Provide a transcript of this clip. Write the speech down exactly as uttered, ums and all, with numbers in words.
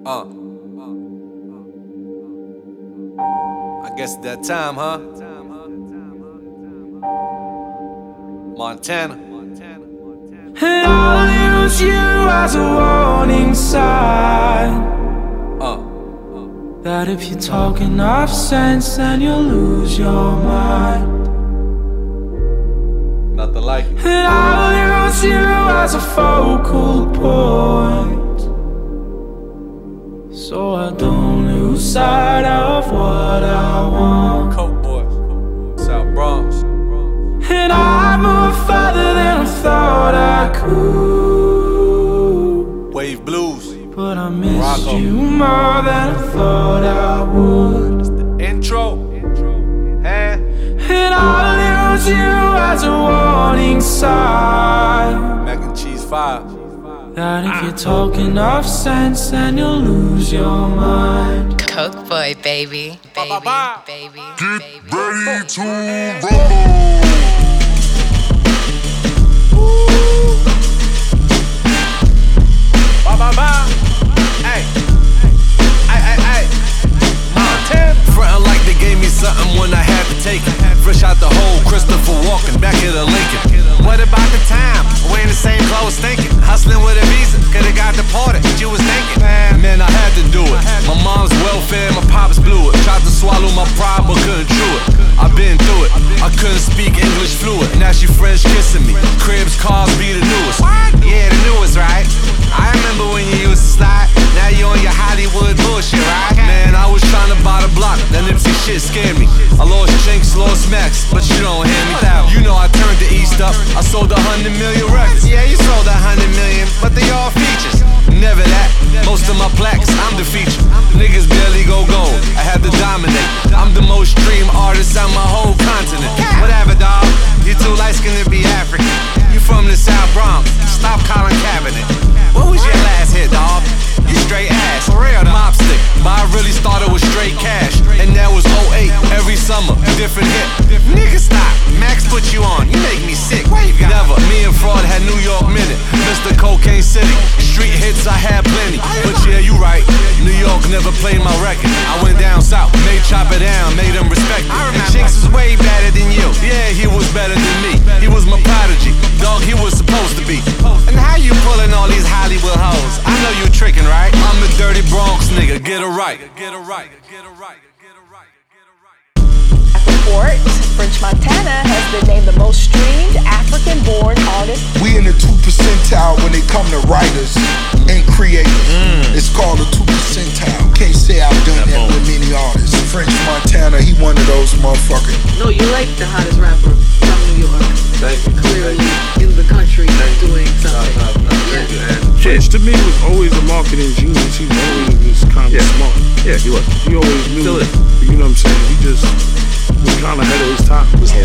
Uh. I guess that time, huh? Montana. And I'll use you as a warning sign. Uh. That if you talk enough sense, then you'll lose your mind. Nothing like it. And I'll use you as a focal point, so I don't lose sight of what I want. Coke boys, South Bronx. And I move further than I thought I could. Wave blues. But I missed Rocco. you more than I thought I would. It's the intro. Hey. And I'll use you as a warning sign. Mac and cheese fire. That if you talk enough sense, then you'll lose your mind. Coke boy, baby, baby, Ba-ba-ba. baby, Get baby. ready to rumble. Ba ba ba. Hey. Ay, ay, ay. Montana. Frontin' like they gave me something when I had to take it. Fresh out the hole, Christopher Walken, back at the Lincoln. What about the time? Wearing the same clothes, thinking. Hustling with a visa, could've got deported. You was thinking, man, I had to do it. My mom's welfare, my pops blew it. Tried to swallow my pride, but couldn't chew it. I've been through it. I couldn't speak English fluent. Now she French kissing me. Cribs, cars be the newest. Yeah, the newest, right? I remember when you used to slide. Now you on your Hollywood bullshit, right? Man, I was trying to buy the block. That Nipsey shit scared me. I lost Chinks, lost Max, but you don't hear me. You know I turned the East up. I sold a hundred million records. Yeah, you sold a hundred million, but they all features. Never that. Most of my plaques, I'm the feature. Niggas barely go gold. I had to dominate. I'm the most streamed artist on my whole continent. Whatever, dawg. You too light skinned to be African. You from the South Bronx. Stop calling cabinet. What was your last hit, dawg? You straight ass. For real, mop stick. But I really started with straight cash. And that was oh eight. Every summer, different hit. Nigga, stop. Max put you on. You make me sick. Never. Me and Fraud had New York Minute. Mister Cocaine City. Street hits, I had plenty. But yeah, you right. New York never played my record. I went down south. Made Chop It Down. Made them respect it. And Chinks was way better than you. Yeah, he was better than me. He was my prodigy. Dog, he was supposed to be. And how you pulling all these Hollywood hoes? I know you tricking, right? I'm the dirty Bronx nigga. Get it right. Get it right. Get it right. Get it right. Get it right. Report, French Montana has been named the most streamed African-born artist. We in the two percentile when it come to writers and creators. Mm. It's called the two percentile. Can't say I've done that with many artists. French Montana, he one of those motherfuckers. No, you're like the hottest rapper from New York. Thank you. Clearly in the country doing something. No, no, no, yeah. you, man. French to me was always a marketing genius. He always was kind of Yeah. smart. Yeah, he was. He always knew. Still is. You know what I'm saying? He just was kind of ahead of his time.